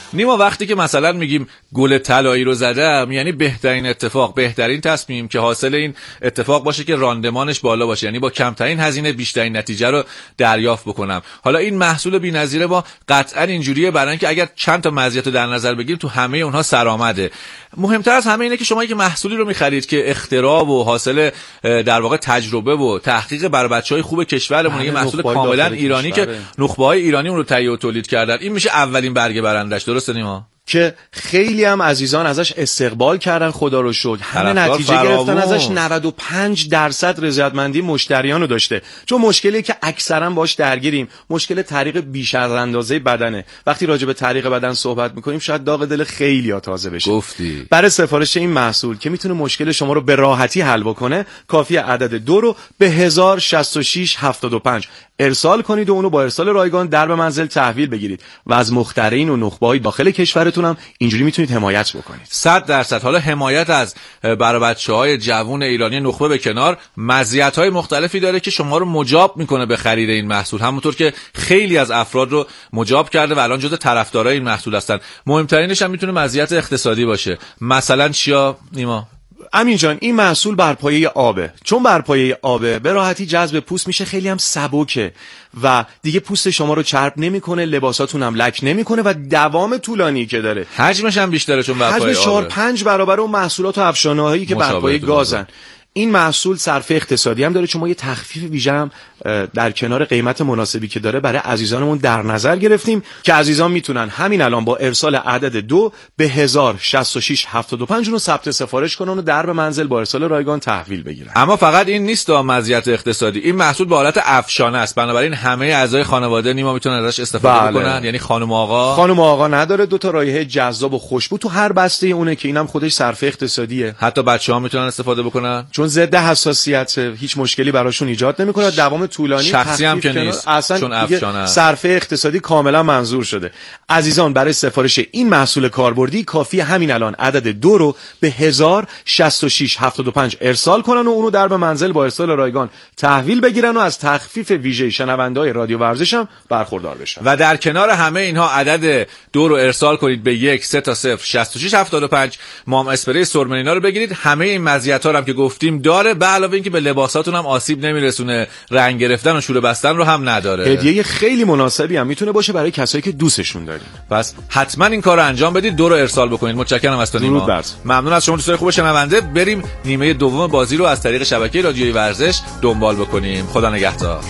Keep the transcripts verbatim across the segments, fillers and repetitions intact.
نیما وقتی که مثلا میگیم گل طلایی رو زدم، یعنی بهترین اتفاق، بهترین تصمیم که حاصل این اتفاق باشه که راندمانش بالا باشه، یعنی با کمترین هزینه بیشترین نتیجه رو دریافت بکنم. حالا این محصول بی‌نظیره با قطعا اینجوریه، برای اینکه اگر چند تا مزیت رو در نظر بگیریم تو همه اونها سرآمده. مهمتر از همه اینه که شما که محصولی رو می‌خرید که اختراع و حاصل در واقع تجربه و تحقیق بر بچهای خوب کشورمون، یه محصول کاملا ایرانی که نخبه‌های ایرانی اون رو تهیه و تولید کردن، این میشه اولین برگه برندش. درسته نیما؟ که خیلی هم عزیزان ازش استقبال کردن، خدا رو شکر همه نتیجه گرفتن ازش. نود و پنج درصد رضایتمندی مشتریانو داشته. چون مشکلی که اکثرا باش درگیریم مشکل طریق بیش از اندازه بدنه. وقتی راجع به طریق بدن صحبت میکنیم شاید داغ دل خیلی‌ها تازه بشه. گفتی برای سفارش این محصول که میتونه مشکل شما رو به راحتی حل بکنه، کافی عدد دو رو به هزار و شصت و شش هفتاد و پنج ارسال کنید و اونو با ارسال رایگان در به منزل تحویل بگیرید و از مخترعین و نخبه‌های داخل کشورتون هم اینجوری میتونید حمایت بکنید. صد درصد. حالا حمایت از برای بچه‌های جوان ایرانی نخبه به کنار، مزیت‌های مختلفی داره که شما رو مجاب میکنه به خرید این محصول، همونطور که خیلی از افراد رو مجاب کرده و الان جزو طرفدارای این محصول هستن. مهمترینش هم میتونه مزیت اقتصادی باشه. مثلا چیا نیما؟ امین جان، این محصول بر پایه آبه. چون بر پایه آبه به راحتی جذب پوست میشه، خیلی هم سبکه و دیگه پوست شما رو چرب نمیکنه، لباساتون هم لک نمیکنه و دوام طولانی که داره. حجمش هم بیشتره چون بر پایه آبه. حجم چهار پنج برابر اون محصولات و افشانه‌هایی که بر پایه گازن. این محصول صرفه اقتصادی هم داره، چون ما یه تخفیف ویژه هم در کنار قیمت مناسبی که داره برای عزیزانمون در نظر گرفتیم که عزیزان میتونن همین الان با ارسال عدد دو به هزار و شصت و شش هفتاد و پنج رو ثبت سفارش کنن و در به منزل با ارسال رایگان تحویل بگیرن. اما فقط این نیست مزیت اقتصادی، این محصول به حالت افشانه است، بنابراین همه اعضای خانواده نیما میتونن ازش استفاده بله. بکنن. یعنی خانم و آقا خانم و آقا نداره، دو تا رایحه جذاب و خوشبو تو هر بسته اونه که اینم خودش صرفه اقتصادیه. حتی بچه‌ها میتونن استفاده بکنن چون ضد حساسیت، هیچ مشکلی براشون ایجاد نمیکنه. دوام طولانی شخصی هم که نیست، اصلا چون افشانه صرفه اقتصادی کاملا منظور شده. عزیزان برای سفارش این محصول کاربردی کافی همین الان عدد دو رو به هزار و شصت و شش هفتاد و پنج ارسال کنن و اونو در به منزل با ارسال رایگان تحویل بگیرن و از تخفیف ویژه شنونده‌های رادیو ورزش هم برخوردار بشن. و در کنار همه اینها عدد دو رو ارسال کنید به یک سه تا صفر شصت و شش هفتاد و پنج. مام اسپری سرمنینا رو بگیرید. همه این مزیت‌ها هم که گفتیم داره، به علاوه اینکه به لباساتون هم آسیب نمیرسونه، رنگ گرفتن و شوره بستن رو هم نداره. هدیه خیلی مناسبی هم میتونه باشه برای کسایی که دوستشون دارین. پس حتما این کارو انجام بدید، دو رو ارسال بکنید. متشکرم از تو نیما. ممنون از شما دوستان خوب شنونده. بریم نیمه دوم بازی رو از طریق شبکه رادیویی ورزش دنبال بکنیم. خدا نگهدار.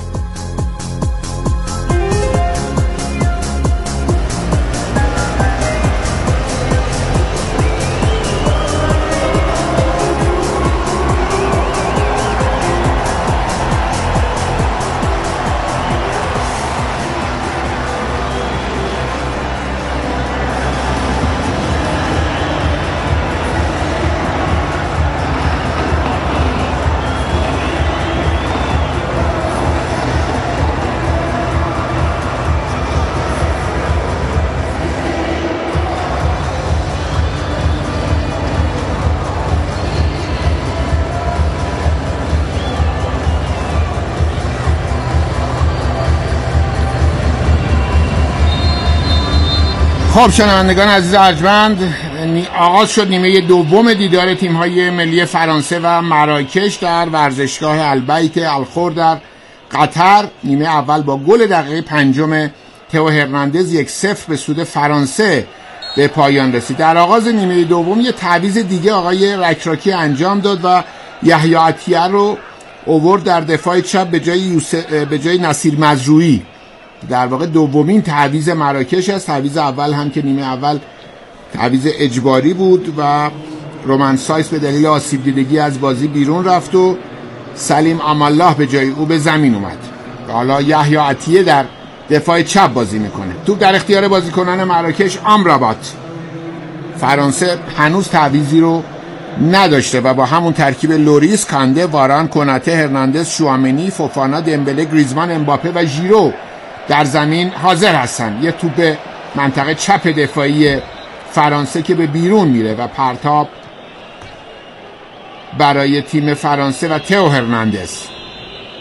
خب شنوندگان عزیز ارجمند، آغاز شد نیمه دوم دیدار تیم‌های ملی فرانسه و مراکش در ورزشگاه البیت الخور در قطر. نیمه اول با گل دقیقه پنجم تئو هرناندز یک صفر به سود فرانسه به پایان رسید. در آغاز نیمه دوم یه تعویض دیگه آقای رکراکی انجام داد و یحیی عطیه رو آورد در دفاع چپ به جای یوسف به جای نصیر مزروعی. در واقع دومین تعویض مراکش است. تعویض اول هم که نیمه اول تعویض اجباری بود و رومن سایس به دلیل آسیب دیدگی از بازی بیرون رفت و سلیم امالله به جای او به زمین اومد. حالا یحیی عطیه در دفاع چپ بازی میکنه. توپ در اختیار بازیکنان مراکش. آمرابات. فرانسه هنوز تعویضی رو نداشته و با همون ترکیب لوریس، کانده، واران، کناته، هرناندز، شوامنی، فوفانا، دمبله، گریزمان، امباپه و ژیرو در زمین حاضر هستن. یه توپ منطقه چپ دفاعی فرانسه که به بیرون میره و پرتاب برای تیم فرانسه و تئو هرناندز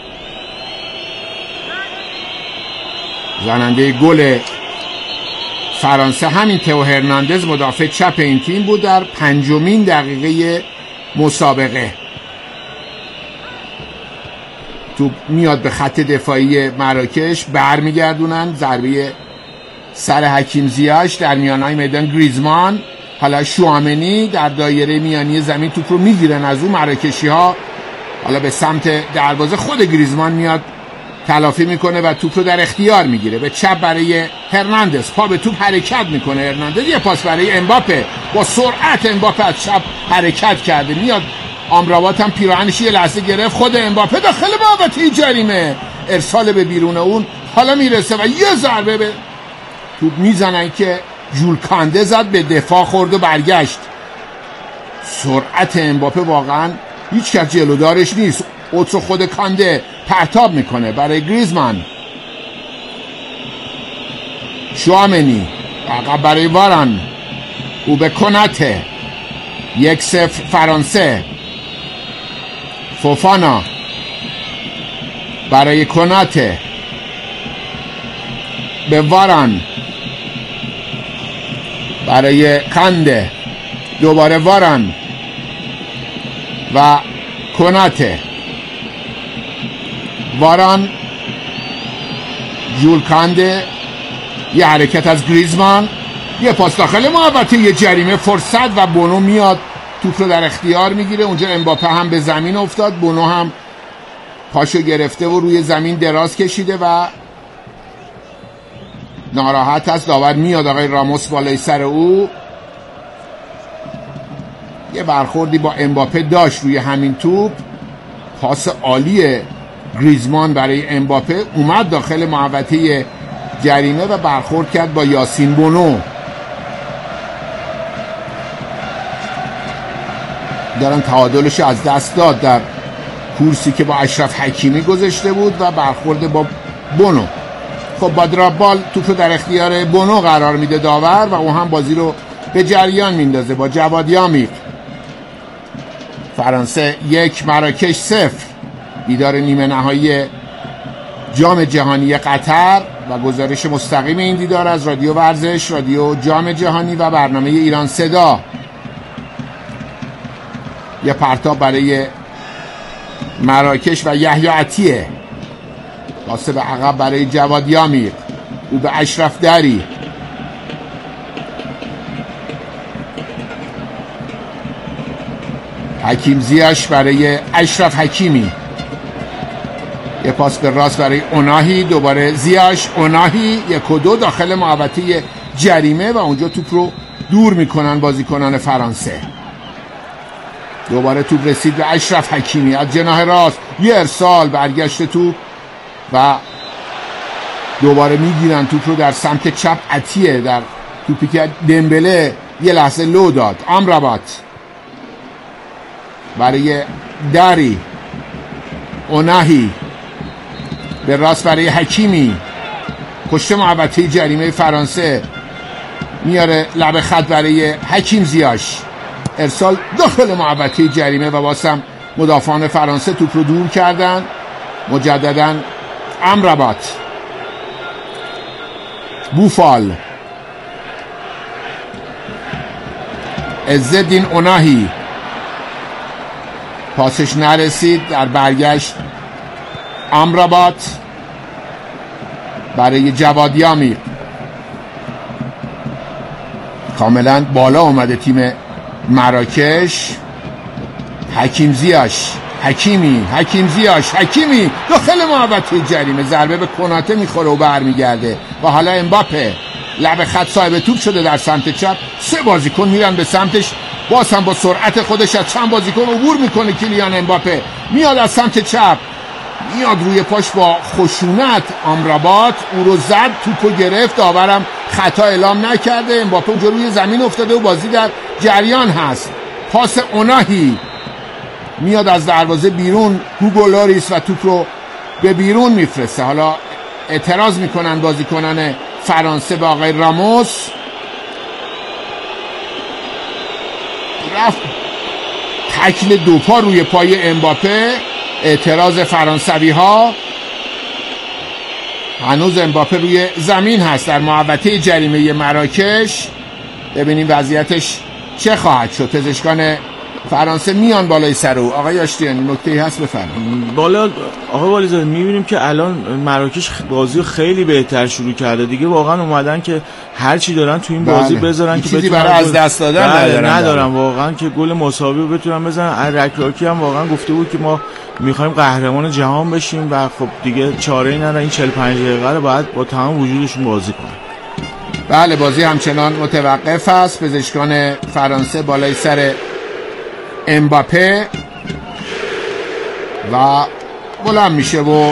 زننده گل فرانسه همین تئو هرناندز مدافع چپ این تیم بود در پنجمین دقیقه مسابقه. توپ میاد به خط دفاعی مراکش، برمیگردونن، ضربه سر حکیم زیاش در میانهای میدان گریزمان، حالا شوامنی در دایره میانی زمین توپ رو میگیرن از اون مراکشی ها، حالا به سمت دروازه خود گریزمان میاد تلافی میکنه و توپ رو در اختیار میگیره. به چپ برای هرناندز، پا به توپ حرکت میکنه هرناندز، یه پاس برای امباپه، با سرعت امباپه از چپ حرکت کرده، میاد آمرابات هم پیراهنش یه لحظه گرفت، خود امباپه داخل محوطه جریمه، ارسال به بیرون اون، حالا میرسه و یه ضربه به توپ میزنن که ژول کانده زد، به دفاع خورد و برگشت. سرعت امباپه واقعا هیچ کس جلودارش نیست. اوتو خود کانده پرتاب میکنه برای گریزمان، شوامنی عقب برای واران، او به کناته، یک صفر فرانسه. فوفانا برای کناته، به واران، برای کانده، دوباره واران و کناته، واران، ژول کانده، یه حرکت از گریزمان، یه پاس داخل محوطه یه جریمه، فرصت و بونو میاد توپ رو در اختیار میگیره. اونجا امباپه هم به زمین افتاد، بونو هم پاشو گرفته و روی زمین دراز کشیده و ناراحت است. داور میاد، آقای راموس بالای سر او، یه برخوردی با امباپه داشت روی همین توپ. پاس عالی گریزمان برای امباپه، اومد داخل محوطه جریمه و برخورد کرد با یاسین بونو. دارن تعادلش از دست داد در کورسی که با اشرف حکیمی گذاشته بود و برخورد با بونو. خب با درابال توپ رو در اختیار بونو قرار میده داور و او هم بازی رو به جریان میندازه با جواد یامیق. فرانسه یک، مراکش صفر. دیدار نیمه نهایی جام جهانی قطر و گزارش مستقیم این دیدار از رادیو ورزش، رادیو جام جهانی و برنامه ایران صدا. یه پرتاب برای مراکش و یحیی عطیه، پاس به عقب برای جواد یامیق، او به اشرف دری، حکیم زیاش برای اشرف حکیمی، یه پاس به راست برای اوناهی، دوباره زیاش، اوناهی، یک و دو داخل محوطه جریمه و اونجا توپ رو دور میکنن بازیکنان فرانسه. دوباره توپ رسید به اشرف حکیمی از جناح راست، یه ارسال، برگشت توپ و دوباره میگیرن توپ رو در سمت چپ عطیه، در توپی که دمبله یه لحظه لو داد. امرابات برای داری، اوناهی به راست برای حکیمی، پشت محوطه جریمه فرانسه، میاره لب خط برای حکیم زیاش، ارسال داخل محوطه جریمه و واسم مدافعان فرانسه توپ رو دور کردن. مجددا امرابات، بوفال، عزالدین اوناهی، پاسش نرسید، در برگشت امرابات برای جواد یامیق. کاملا بالا اومده تیم مراکش. حکیم زیاش، حکیمی، حکیم زیاش، حکیمی داخل محوطه جریمه، ضربه به کناته میخوره و برمیگرده و حالا امباپه لب خط صاحب توپ شده در سمت چپ. سه بازیکن میرن به سمتش، باز هم با سرعت خودش از چند بازیکن عبور میکنه. کیلیان امباپه میاد از سمت چپ، میاد روی پاش با خشونت. امرابات او رو زد، توپو گرفت، داورم خطا اعلام نکرده. امباپه اونجا روی زمین افتاده و بازی در جریان هست. پاس اوناهی میاد از دروازه بیرون، هوگو لوریس و توپ رو به بیرون میفرسته. حالا اعتراض میکنن بازیکنان فرانسه به آقای راموس. رفت تکل دو پا روی پای امباپه، اعتراض فرانسوی ها. هنوز امباپه روی زمین هست در محوطه جریمه مراکش. ببینیم وضعیتش چه خواهد شد. پزشکان فرانسه میان بالای سر او. آقای آشتیانی نکته‌ای هست بفرمایید. بالا آقا والیزاده میبینیم که الان مراکش بازی خیلی بهتر شروع کرده دیگه، واقعا اومدن که هر چی دارن تو این بازی بله. بذارن که چیزی برای از دست دادن ندارن, ندارن. واقعا که گل مساوی رو بتونن بزنن. رکراکی هم واقعا گفته بود که ما میخوایم قهرمان جهان بشیم و خب دیگه چاره‌ای ندارن، این چهل و پنج دقیقه رو باید با تمام وجودشون بازی کنن. بله بازی همچنان متوقف است. پزشکان فرانسه بالای سر امباپه و بلند میشه و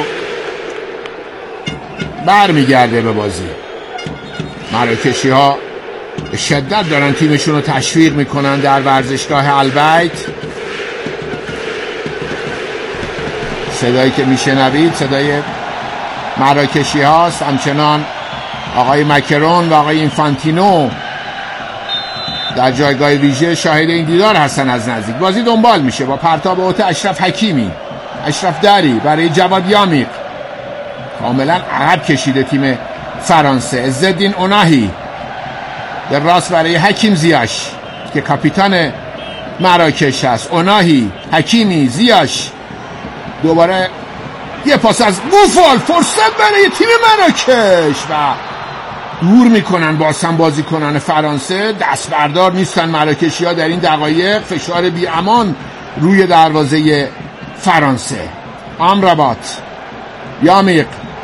برمیگرده به بازی. مراکشی ها به شدت دارن تیمشون رو تشویق میکنن در ورزشگاه البیت. صدایی که میشنوید صدای مراکشی هاست. همچنان آقای مکرون و آقای اینفانتینو در جایگاه ویژه شاهد این دیدار هستن از نزدیک. بازی دنبال میشه با پرتاب اوت اشرف حکیمی. اشرف دری برای جواد یامیق، کاملا عقب کشیده تیم فرانسه. عزالدین اوناهی در راست برای حکیم زیاش که کاپیتان مراکش است. اوناهی، حکیمی، زیاش، دوباره یه پاس از بوفال، فرصت برای تیم مراکش و دور میکنن بازم بازی کنن فرانسه. دست بردار نیستن مراکشی ها در این دقایق. فشار بی امان روی دروازه فرانسه. آمرابات، یامیق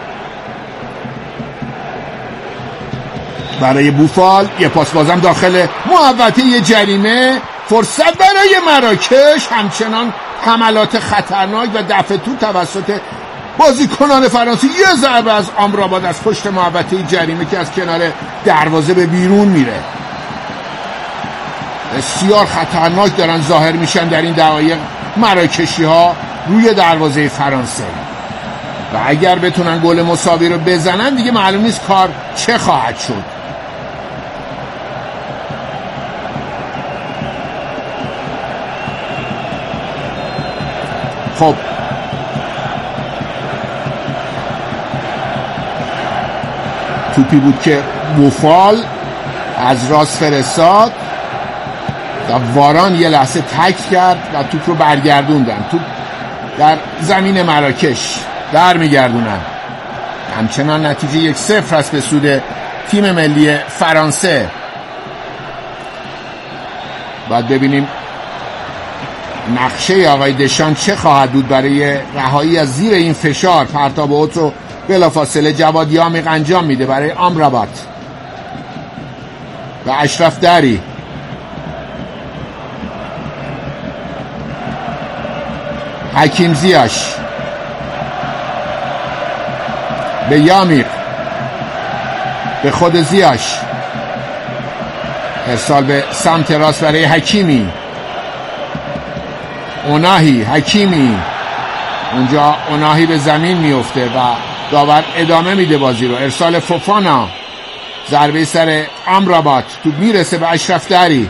برای بوفال، یه پاس بازم داخل محوطه جریمه. فرصت برای مراکش، همچنان حملات خطرناک و دفع توپ توسط بازیکنان فرانسه. یه ضربه از آمرابات از پشت محوطه جریمه که از کنار دروازه به بیرون میره. بسیار خطرناک دارن ظاهر میشن در این دقایق مراکشی ها روی دروازه فرانسه و اگر بتونن گل مساوی رو بزنن دیگه معلوم نیست کار چه خواهد شد. خب توپی بود که بوفال از راست فرستاد و واران یه لحظه تک کرد و توپ رو برگردوندن. توپ در زمین مراکش در میگردونن. همچنان نتیجه یک صفر است به سود تیم ملی فرانسه. باید ببینیم نقشه آقای دشان چه خواهد بود برای رهایی از زیر این فشار. پرتاب اوت رو بلافاصله جواد یامیق انجام میده برای آمرابات و اشرف دری. حکیم زیاش به یامیق، به خود زیاش، ارسال به سمت راست برای حکیمی. اوناهی، حکیمی، اونجا اوناهی به زمین میفته و داور ادامه میده بازی رو. ارسال فوفانا، ضربه سر آمرابات، تو میرسه به اشرف دری.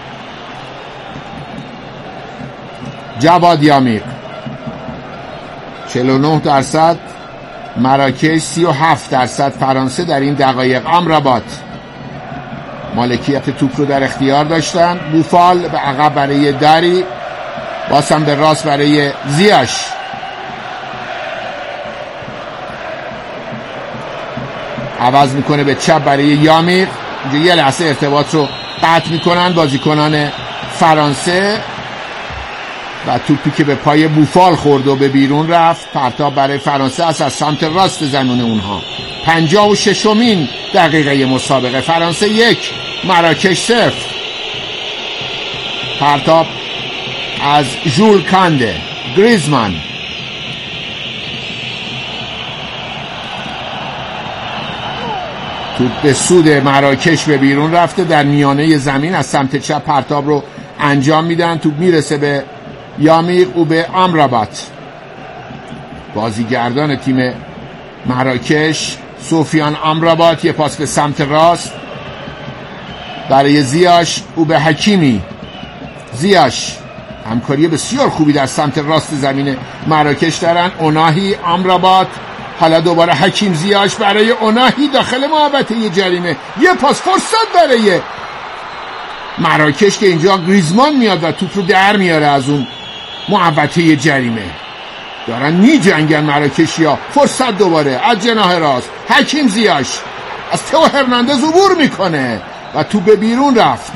جواد یامیق چهل و نه درصد مراکش، سی و هفت درصد فرانسه در این دقایق. آمرابات مالکیت توپ رو در اختیار داشتن. بوفال به عقب برای دری، بازم به راست برای زیاش. عوض میکنه به چپ برای یامیق. اینجا یه لحظه ارتباط رو قطع میکنن بازیکنان فرانسه و توپی که به پای بوفال خورد و به بیرون رفت. پرتاب برای فرانسه است از سمت راست زمین اونها. پنجاه و ششمین دقیقه مسابقه. فرانسه یک، مراکش صفر. پرتاب از ژول کانده، گریزمان، توپ به سود مراکش به بیرون رفته. در میانه زمین از سمت چپ پرتاب رو انجام میدن. توپ میرسه به یامیق او به آمرابات. بازیگردان تیم مراکش سفیان آمرابات، یه پاس به سمت راست برای زیاش او به حکیمی. زیاش همکاری بسیار خوبی در سمت راست زمین مراکش دارن. اوناهی، آمرابات، حالا دوباره حکیم زیاش برای اوناهی داخل محوطه جریمه، یه پاس فرصت برای مراکش که اینجا گریزمان میاد و توپ رو در میاره از اون محوطه جریمه. دارن می جنگن مراکشیا. فرصت دوباره از جناح راست، حکیم زیاش از تو هرناندز عبور میکنه و توپ به بیرون رفت.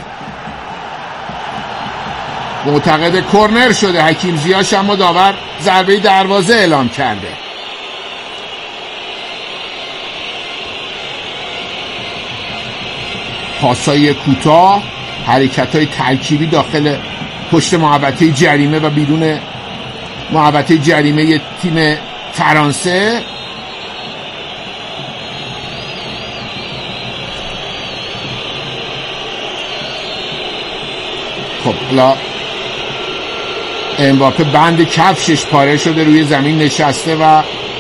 معتقد کورنر شده حکیم زیاش، اما داور ضربه دروازه اعلام کرده. پاسای کوتاه، حرکت‌های ترکیبی داخل پشت محوطه جریمه و بیرون محوطه جریمه تیم فرانسه. خب حالا امباپه بند کفشش پاره شده، روی زمین نشسته و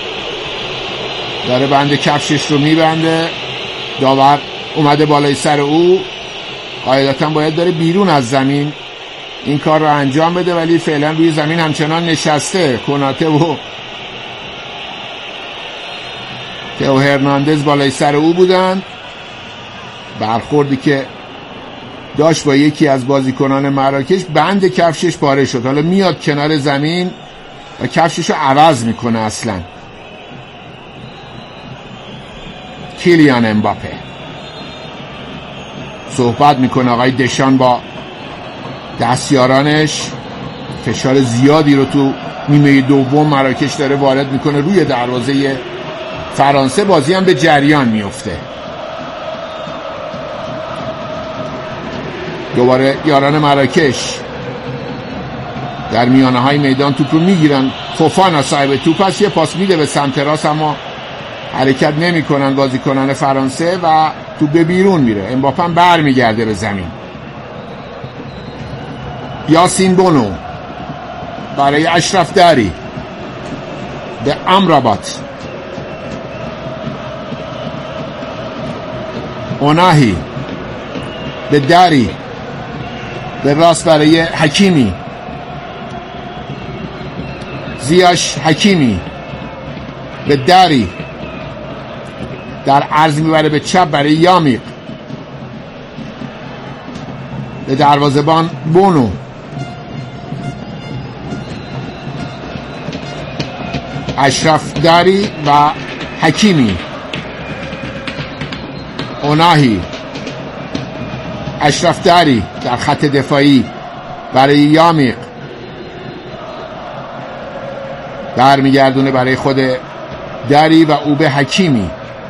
داره بند کفشش رو میبنده. داور اومده بالای سر او، قاعدتا باید داره بیرون از زمین این کار رو انجام بده، ولی فعلا روی زمین همچنان نشسته. کناته و تئو هرناندز بالای سر او بودن. برخوردی که داشت با یکی از بازیکنان مراکش، بند کفشش پاره شد. حالا میاد کنار زمین و کفشش رو عوض میکنه. اصلا کیلیان امباپه صحبت میکنه آقای دشان با دستیارانش. فشار زیادی رو تو نیمه دوم مراکش داره وارد میکنه روی دروازه فرانسه. بازی هم به جریان میفته. دوباره یاران مراکش در میانه های میدان توپ رو میگیرن. فوفانا صاحب توپ است، یه پاس میده به سمت راست اما حرکت نمی کنن بازیکنان فرانسه و توپ به بیرون میره. امباپه هم بر میگرده به زمین. یاسین بونو برای اشرف داری به امرابات. اوناهی به داری، به راست برای حکیمی. زیاش حکیمی به داری، در عرض میبره به چپ برای یامیق. به دروازه‌بان بونو. اشرف داری و حکیمی. اوناهی، اشرف داری در خط دفاعی برای یامیق، برمیگردونه برای خود داری و او به حکیمی.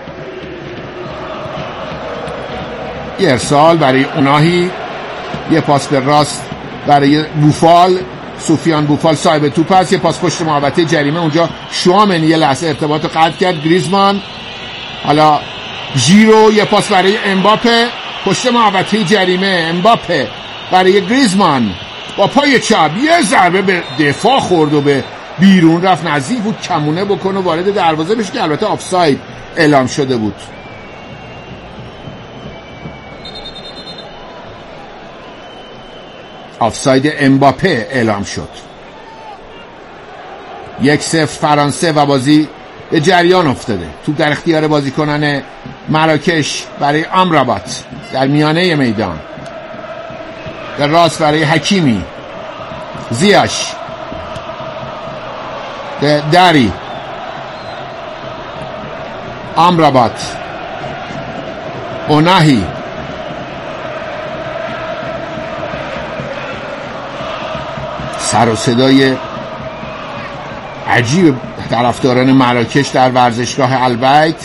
یه ارسال برای اوناهی، یه پاس به راست برای بوفال. سوفیان بوفال صاحب توپ است. یه پاس پشت محوطه جریمه، اونجا شوامنی یه لحظه ارتباط رو قطع کرد. گریزمان، حالا ژیرو، یه پاس برای امباپه پشت محوطه جریمه. امباپه برای گریزمان با پای چپ یه ضربه به دفاع خورد و به بیرون رفت. نزدیک بود کمونه بکنه وارد دروازه بشه که البته آفساید اعلام شده بود. آفساید امباپه اعلام شد. یک صفر فرانسه و بازی به جریان افتاده. توپ در اختیار بازیکنان مراکش برای امرابات در میانه میدان. به راست برای حکیمی. زیاش به داری. امرابات. اوناهی. سر و صدای عجیب طرفداران مراکش در ورزشگاه البیت.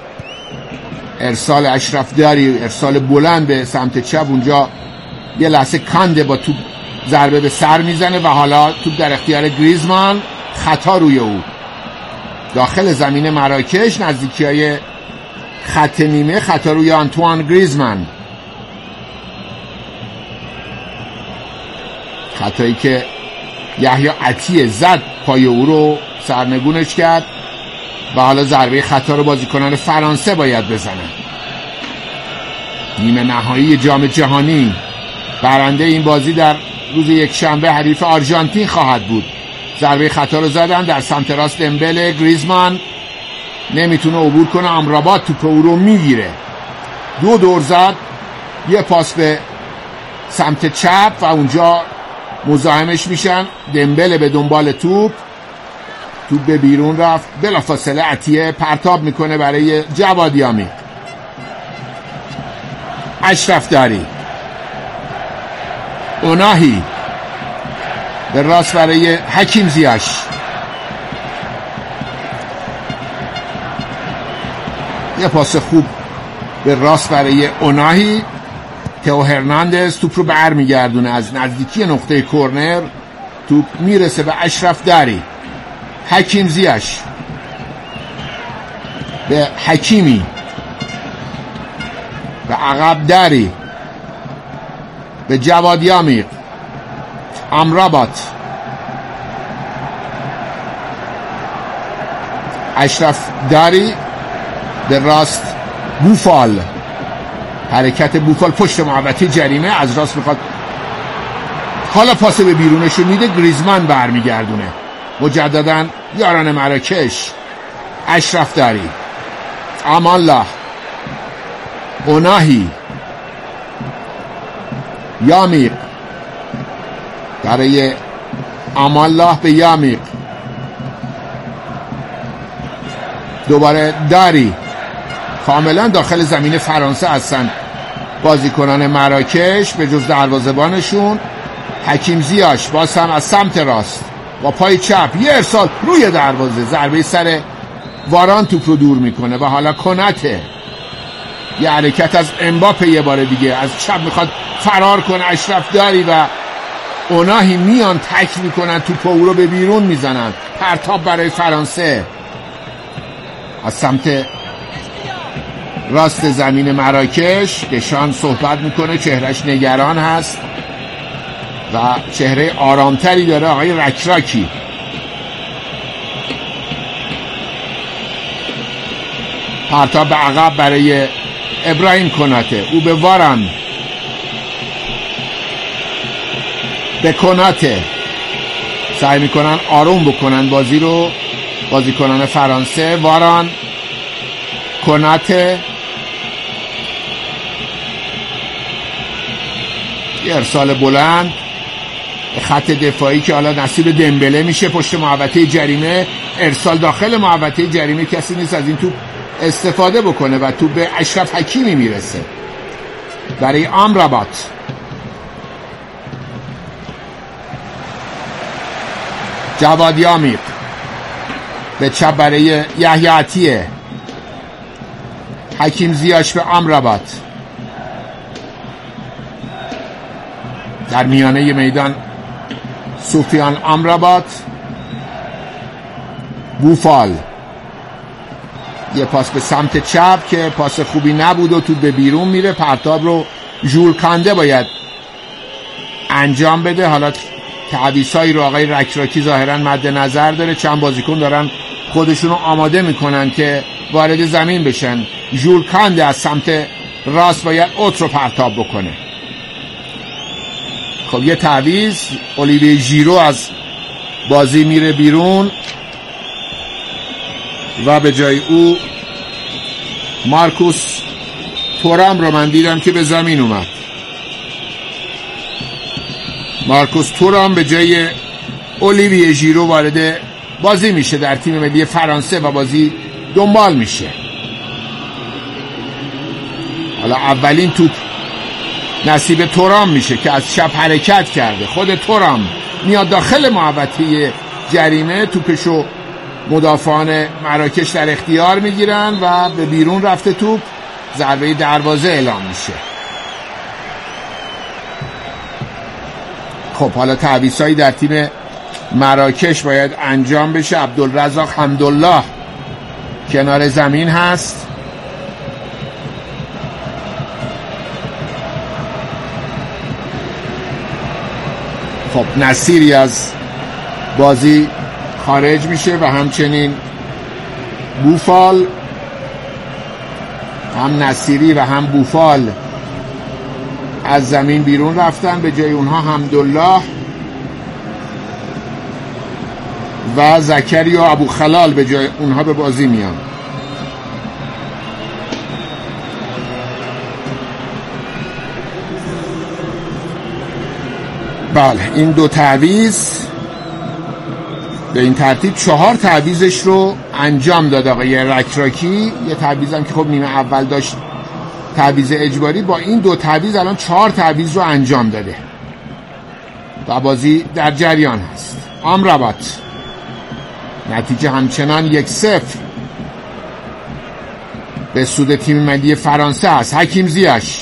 ارسال اشرف داری، ارسال بلند به سمت چپ. اونجا یه لحظه کانده با توپ ضربه به سر میزنه و حالا توپ در اختیار گریزمان. خطا روی او داخل زمین مراکش، نزدیکی های خط نیمه. خطا روی آنتوان گریزمان. خطایی که یحیی عطیه زد پای او رو سرنگونش کرد و حالا ضربه خطا رو بازیکنان فرانسه باید بزنن. نیمه نهایی جام جهانی، برنده این بازی در روز یک شنبه حریف آرژانتین خواهد بود. ضربه خطا رو زدن در سمت راست دمبله. گریزمان نمیتونه عبور کنه. امرابات توپ او رو میگیره، دو دور زد، یه پاس به سمت چپ و اونجا مزاحمش میشن. دمبله به دنبال توپ، توپ به بیرون رفت. بلافاصله عطیه پرتاب میکنه برای جوادیامی. اشرف داری، اوناهی به راست برای حکیم زیاش. یه پاس خوب به راست برای اوناهی. تئو هرناندز توپ رو برمیگردونه از نزدیکی نقطه کرنر. توپ میرسه به اشرف داری. حکیم زیاش به حکیمی، به عقب داری، به جوادیامی. امرابات، اشرف داری به راست. بوفال، حرکت بوفال پشت محوطه جریمه، از راست میخواد، حالا پاس به بیرونش رو میده. گریزمان برمیگردونه. مجددا یاران مراکش. اشرف داری، امان الله، اوناهی، یامیق برای امان الله به یامیق. دوباره داری. کاملا داخل زمین فرانسه هستن بازیکنان مراکش به جز دروازه‌بانشون. حکیم زیاش باز هم از سمت راست با پای چپ، یه ارسال روی دروازه، ضربه سر واران توپ رو دور میکنه. و حالا کناته، یه حرکت از امباپه یه بار دیگه از چپ میخواد فرار کنه. اشرف داری و اوناهی میان تک میکنن، توپ او رو به بیرون میزنن. پرتاب برای فرانسه از سمت راست زمین مراکش. دشان صحبت میکنه، چهرش نگران هست و چهره آرامتری داره آقای رکراکی. پرتاب به عقب برای ابراهیم کناته. او به واران، به کناته. سعی میکنن آروم بکنن بازی رو بازیکنان فرانسه. واران، کناته، یه ارسال بلند به خط دفاعی که حالا نصیب دمبله میشه پشت محوطه جریمه. ارسال داخل محوطه جریمه، کسی نیست از این توپ استفاده بکنه و توپ به اشرف حکیمی میرسه برای امرابات. جوادیامی به چپ برای یحیی عطیه. حکیم زیاش به امرابات. در میانه میدان سفیان امرابات. بوفال، یه پاس به سمت چپ که پاس خوبی نبود و تو به بیرون میره. پرتاب رو ژول کانده باید انجام بده. حالا تعویض‌هایی رو آقای رکراکی ظاهراً مد نظر داره. چند بازیکن دارن خودشون رو آماده میکنن که وارد زمین بشن. ژول کانده از سمت راست باید اوت رو پرتاب بکنه. خب یه تعویض، اولیویه ژیرو از بازی میره بیرون و به جای او مارکوس تورام رو من دیدم که به زمین اومد. مارکوس تورام به جای اولیویه ژیرو وارد بازی میشه در تیم ملی فرانسه و بازی دنبال میشه. حالا اولین توپ نصیب تورام میشه که از چپ حرکت کرده. خود تورام میاد داخل محوطه جریمه، توپشو مدافعان مراکش در اختیار میگیرن و به بیرون رفته توپ ضربه دروازه اعلام میشه. خب حالا تعویضایی در تیم مراکش باید انجام بشه. عبدالرزاق حمدالله کنار زمین هست. خب نصیری از بازی خارج میشه و همچنین بوفال، هم نصیری و هم بوفال از زمین بیرون رفتن. به جای اونها حمدالله و زکریا ابو خلال به جای اونها به بازی میان. بله این دو تعویض به این ترتیب چهار تعویضش رو انجام داد آقای رکراکی. یه تعویض هم که خب نیمه اول داشت تعویض اجباری، با این دو تعویض الان چهار تعویض رو انجام داده و بازی در جریان هست. آمرابات نتیجه همچنان یک صفر به سود تیم ملی فرانسه است. حکیم زیاش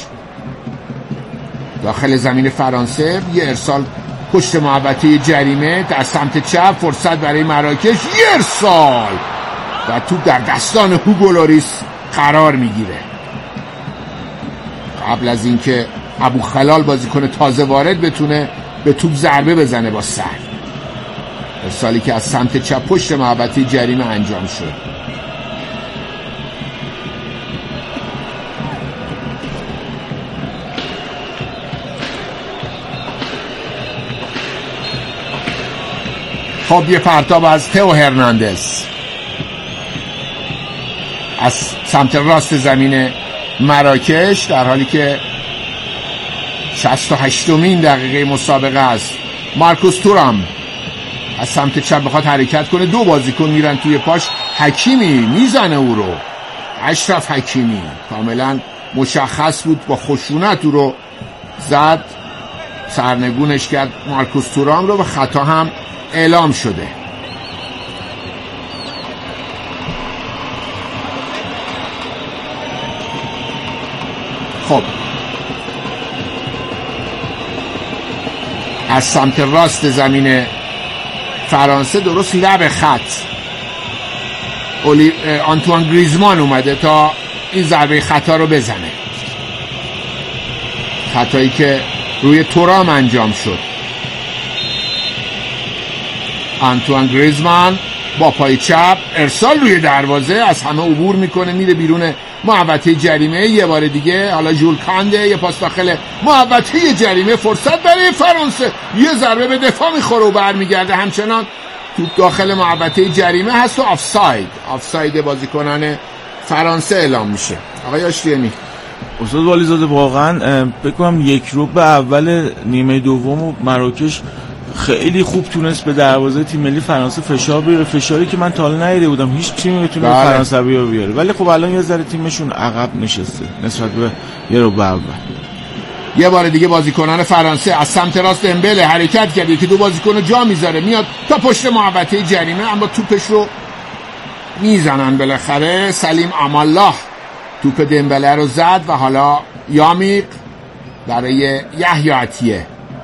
داخل زمین فرانسه، یه ارسال پشت محوطه جریمه در سمت چپ، فرصت برای مراکش، یه ارسال و توپ در دستان هوگو لوریس قرار میگیره. قبل از اینکه ابو خلال بازیکن تازه وارد بتونه به توپ ضربه بزنه با سر، ارسالی که از سمت چپ پشت محوطه جریمه انجام شد. خب یه پرتاب از تئو هرناندز از سمت راست زمین مراکش، در حالی که شصت و هشتمین دقیقه مسابقه است. مارکوس تورام از سمت چپ بخواد حرکت کنه، دو بازیکن میرن توی پاش، حکیمی میزنه او رو. اشرف حکیمی کاملا مشخص بود، با خشونت او رو زد، سرنگونش کرد مارکوس تورام رو و خطا هم اعلام شده. خب از سمت راست زمین فرانسه درست لب خط اولی... آنتوان گریزمان اومده تا این ضربه خطا رو بزنه، خطایی که روی تورام انجام شد. آنتوان گریزمان با پای چپ ارسال روی دروازه، از همه عبور میکنه، میره بیرون محوطه جریمه. یه بار دیگه حالا ژول کانده، یه پاس داخل محوطه جریمه، فرصت برای فرانسه، یه ضربه به دفاع میخوره و برمیگرده. همچنان توپ داخل محوطه جریمه هست و آفساید آفساید بازیکنان فرانسه اعلام میشه. آقای آشتیانی. استاد والیزاده واقعا بگم یک رو به اول نیمه دوم و مراکش خیلی خوب تونست به دروازه تیم ملی فرانسه فشار بیاره، فشاری که من تا حالا ندیده بودم هیچ تیمی بتونه بله. فرانسوی رو بیاره. ولی خب الان یه ذره تیمشون عقب نشسته نسبت به یه رو به اول. یه بار دیگه بازیکنان فرانسه از سمت راست دمبله حرکت کرده که دو بازیکن جا میذاره، میاد تا پشت محوطه جریمه، اما توپش رو میزنن بالاخره. سلیم امالله توپ دمبله رو زد و حالا یامیق برای یحیی عطیه.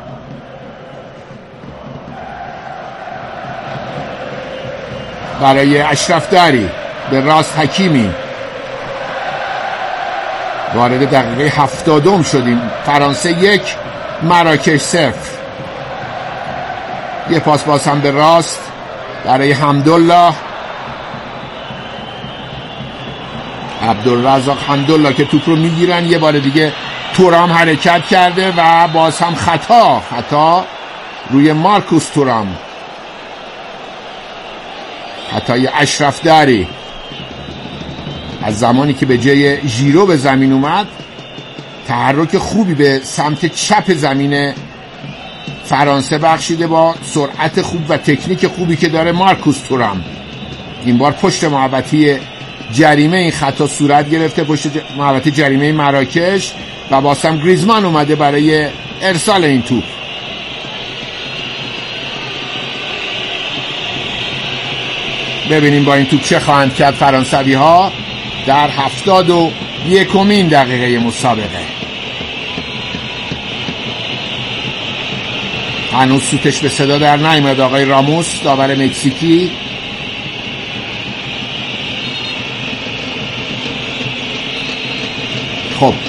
برای اشرف داری به راست حکیمی. وارد دقیقه هفتادم شدیم. فرانسه یک مراکش صفر. یه پاس باز هم به راست برای حمدالله عبدالرزاق حمدالله که توپ رو میگیرن. یه بار دیگه تورام حرکت کرده و باز هم خطا خطا روی مارکوس تورام، خطای اشرف داری. از زمانی که به جای ژیرو به زمین اومد، تحرک خوبی به سمت چپ زمین فرانسه بخشیده با سرعت خوب و تکنیک خوبی که داره مارکوس تورام. این بار پشت محوطه جریمه این خطا صورت گرفته، پشت محوطه جریمه مراکش، و بازم گریزمان اومده برای ارسال این توپ. ببینیم با این توپ چه خواهند کرد فرانسوی ها در هفتاد و یکمین دقیقه مسابقه. هنوز سوتش به صدا در نیامد آقای راموس، داور مکزیکی. خب